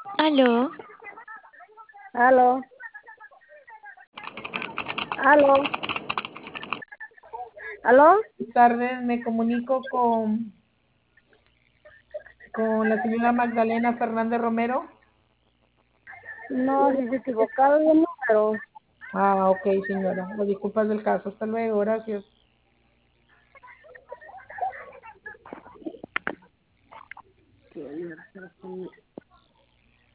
Aló, Aló, aló, aló. Buenas tardes, me comunico con la señora Magdalena Fernández Romero. No, si se equivocado de número. Ah, ok, señora. Las disculpas del caso. Hasta luego, gracias.